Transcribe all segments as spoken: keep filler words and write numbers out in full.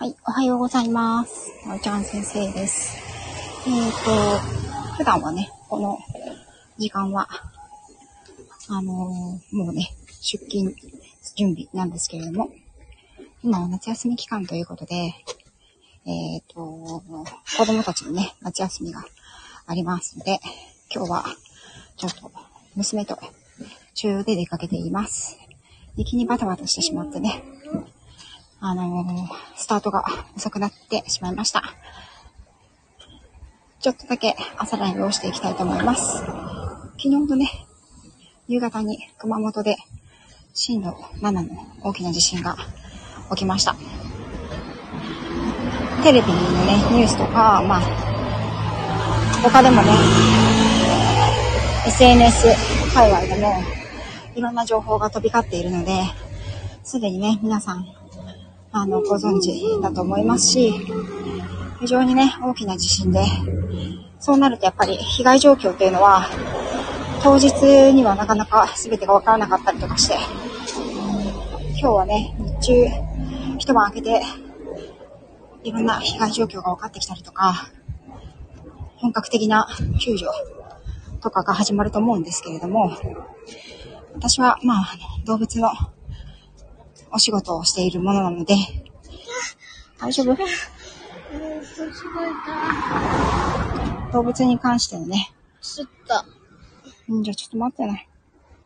はい、おはようございます。おちゃん先生です。えっと、普段はね、この時間は、あのー、もうね、出勤準備なんですけれども、今は夏休み期間ということで、えっと、子供たちのね、夏休みがありますので、今日はちょっと娘と中央で出かけています。雪にバタバタしてしまってね、あのー、スタートが遅くなってしまいました。ちょっとだけ朝ライブをしていきたいと思います。昨日のね、夕方に熊本で震度ななの大きな地震が起きました。テレビのね、ニュースとか、まあ、他でもね、エスエヌエス 界隈でもいろんな情報が飛び交っているので、すでにね、皆さん、あの、ご存知だと思いますし、非常にね、大きな地震で、そうなるとやっぱり被害状況というのは、当日にはなかなか全てが分からなかったりとかして、今日はね、日中、一晩明けて、いろんな被害状況が分かってきたりとか、本格的な救助とかが始まると思うんですけれども、私は、まあ、動物のお仕事をしているものなので、大丈夫？動物に関してのね、 吸った。 んじゃあちょっと待ってね。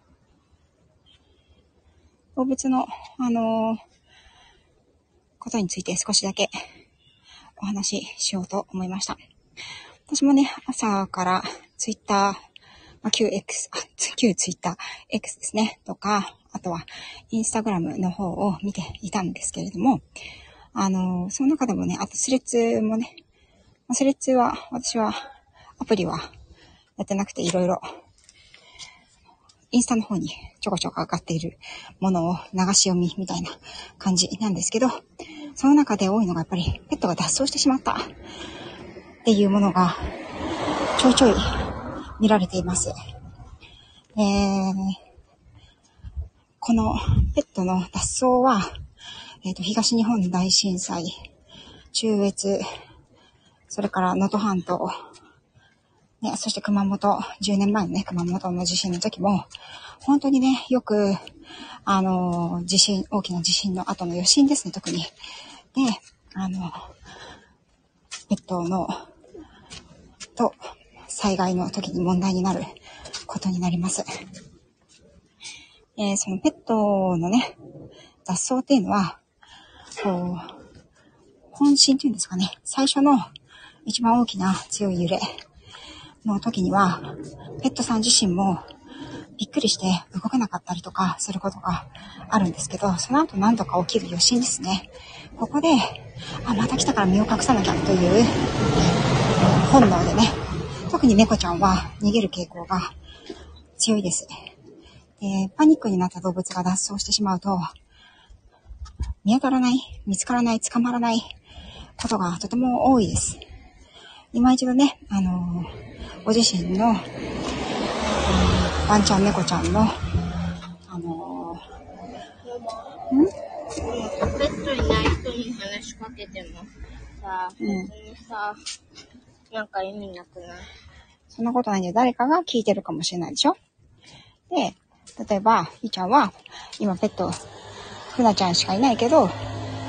動物の、あのー、ことについて少しだけお話ししようと思いました。私もね、朝からツイッター、まあ、旧 X、あ、旧ツイッター X ですね、とか、あとはインスタグラムの方を見ていたんですけれども、あのー、その中でもね、あとスレッズもね、スレッズは、私はアプリはやってなくていろいろ、インスタの方にちょこちょこ上がっているものを流し読みみたいな感じなんですけど、その中で多いのがやっぱりペットが脱走してしまったっていうものがちょいちょい見られています。えー、このペットの脱走は、えーと、東日本大震災、中越、それから能登半島、ね、そして熊本、じゅうねんまえのね、熊本の地震の時も、本当にね、よく、あの、地震、大きな地震の後の余震ですね、特に。で、あの、ペットの、と、災害の時に問題になることになります。えー、そのペットのね、脱走っていうのは、こう、本震っていうんですかね、最初の一番大きな強い揺れの時には、ペットさん自身もびっくりして動けなかったりとかすることがあるんですけど、その後何度か起きる余震ですね。ここで、あ、また来たから身を隠さなきゃという本能でね、特に猫ちゃんは逃げる傾向が強いです。で、パニックになった動物が脱走してしまうと、見当たらない、見つからない、捕まらないことがとても多いです。今一度ね、あのー、ご自身の、うん、ワンちゃん猫ちゃんの、あのー、ん？ ペットいない人に話しかけてもさ、別にさ、うん、なんか意味なくない？ そんなことないんで、誰かが聞いてるかもしれないでしょ。で、例えば、ひーちゃんは、今ペット、ふなちゃんしかいないけど、ね、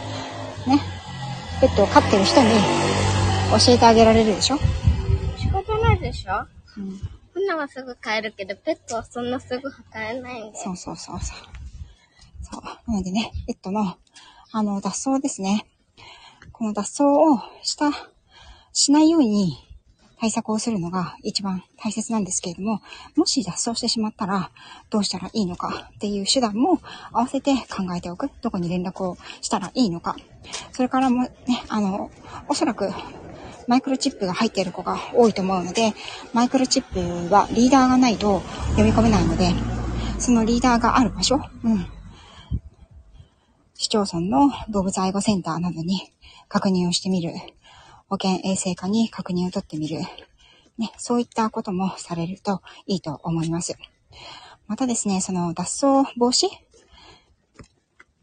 ペットを飼ってる人に教えてあげられるでしょ。 仕方ないでしょ。 うん。 ふなはすぐ飼えるけど、ペットはそんなすぐ飼えないんで。 そうそうそうそう。そう。なのでね、ペットの、あの、脱走ですね。この脱走をした、しないように対策をするのが一番大切なんですけれども、もし脱走してしまったらどうしたらいいのかっていう手段も合わせて考えておく。どこに連絡をしたらいいのか。それからもね、あの、おそらくマイクロチップが入っている子が多いと思うので、マイクロチップはリーダーがないと読み込めないので、そのリーダーがある場所、うん。市町村の動物愛護センターなどに確認をしてみる。保健衛生課に確認を取ってみる。ね、そういったこともされるといいと思います。またですね、その脱走防止っ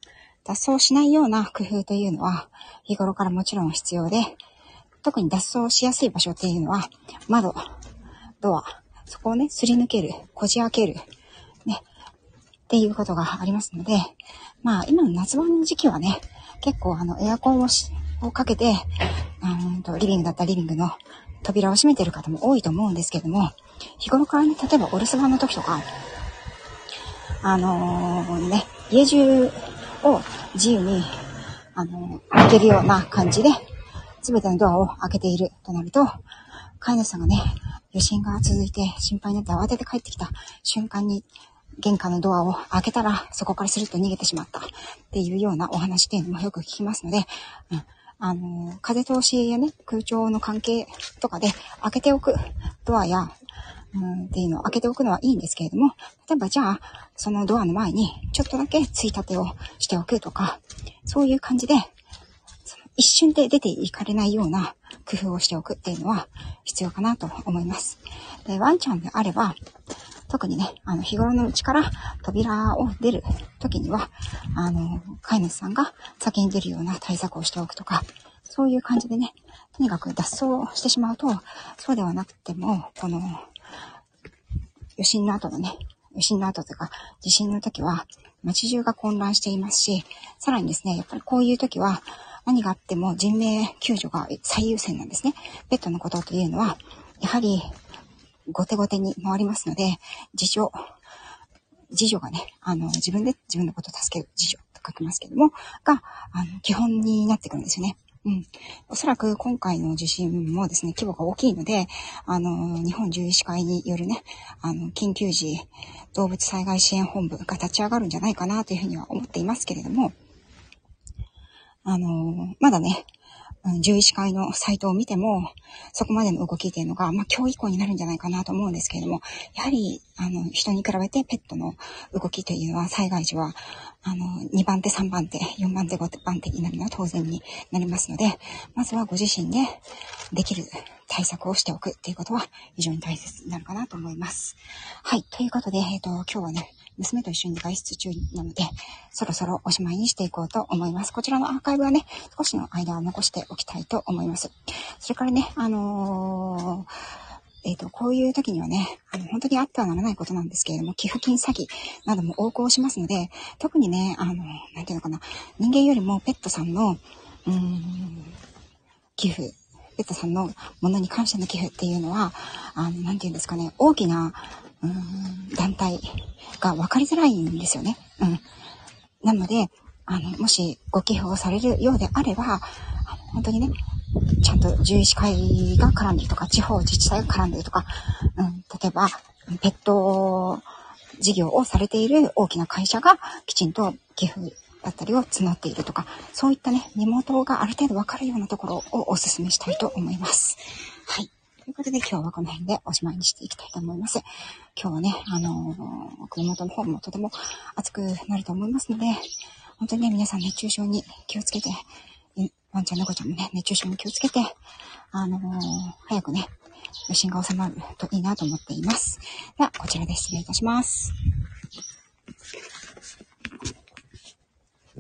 脱走しないような工夫というのは日頃からもちろん必要で、特に脱走しやすい場所っていうのは窓、ドア、そこをね、すり抜ける、こじ開ける、ね、っていうことがありますので、まあ今の夏場の時期はね、結構あのエアコンをしをかけて、うんとリビングだったらリビングの扉を閉めてる方も多いと思うんですけども、日頃からね、例えばお留守番の時とか、あのー、ね、家中を自由に、あのー、開けるような感じで、すべてのドアを開けているとなると、飼い主さんがね、余震が続いて心配になって慌てて帰ってきた瞬間に、玄関のドアを開けたら、そこからスルッと逃げてしまったっていうようなお話っていうのもよく聞きますので、うん、あのー、風通しやね、空調の関係とかで開けておくドアや、うんっていうのを開けておくのはいいんですけれども、例えばじゃあ、そのドアの前にちょっとだけついたてをしておくとか、そういう感じで、その一瞬で出ていかれないような工夫をしておくっていうのは必要かなと思います。で、ワンちゃんであれば、特にね、あの、日頃のうちから扉を出るときには、あの、飼い主さんが先に出るような対策をしておくとか、そういう感じでね、とにかく脱走してしまうと、そうではなくても、この、余震の後のね、余震の後というか、地震の時は、街中が混乱していますし、さらにですね、やっぱりこういう時は、何があっても人命救助が最優先なんですね。ペットのことというのは、やはり、後手後手に回りますので、自助、自助がね、あの、自分で自分のことを助ける自助と書きますけども、が、あの、基本になってくるんですよね。うん。おそらく今回の地震もですね、規模が大きいので、あの、日本獣医師会によるね、あの、緊急時動物災害支援本部が立ち上がるんじゃないかなというふうには思っていますけれども、あの、まだね、獣医師会のサイトを見ても、そこまでの動きっていうのが、まあ今日以降になるんじゃないかなと思うんですけれども、やはり、あの、人に比べてペットの動きというのは、災害時は、あの、にばん手、さんばん手、よんばん手、ごばん手になるのは当然になりますので、まずはご自身でできる対策をしておくっていうことは非常に大切になるかなと思います。はい。ということで、えっと、今日はね、娘と一緒に外出中なので、そろそろおしまいにしていこうと思います。こちらのアーカイブはね、少しの間を残しておきたいと思います。それからね、あのー、えっと、こういう時にはね、あの、本当にあってはならないことなんですけれども、寄付金詐欺なども横行しますので、特にね、あの、なんていうのかな、人間よりもペットさんの、うーん、寄付、ペットさんのものに関しての寄付っていうのは、あの、なんていうんですかね、大きな、うーん、団体が分かりづらいんですよね。うん。なので、あの、もしご寄付をされるようであれば、あの本当にね、ちゃんと獣医師会が絡んでいるとか、地方自治体が絡んでいるとか、うん、例えば、ペット事業をされている大きな会社がきちんと寄付だったりを募っているとか、そういったね、身元がある程度分かるようなところをお勧めしたいと思います。はい。ということで今日はこの辺でおしまいにしていきたいと思います。今日はね、あのー、熊本の方もとても暑くなると思いますので、本当にね、皆さん熱中症に気をつけて、ワンちゃん、猫ちゃんもね、熱中症に気をつけて、あのー、早くね、余震が収まるといいなと思っています。では、こちらで失礼いたします。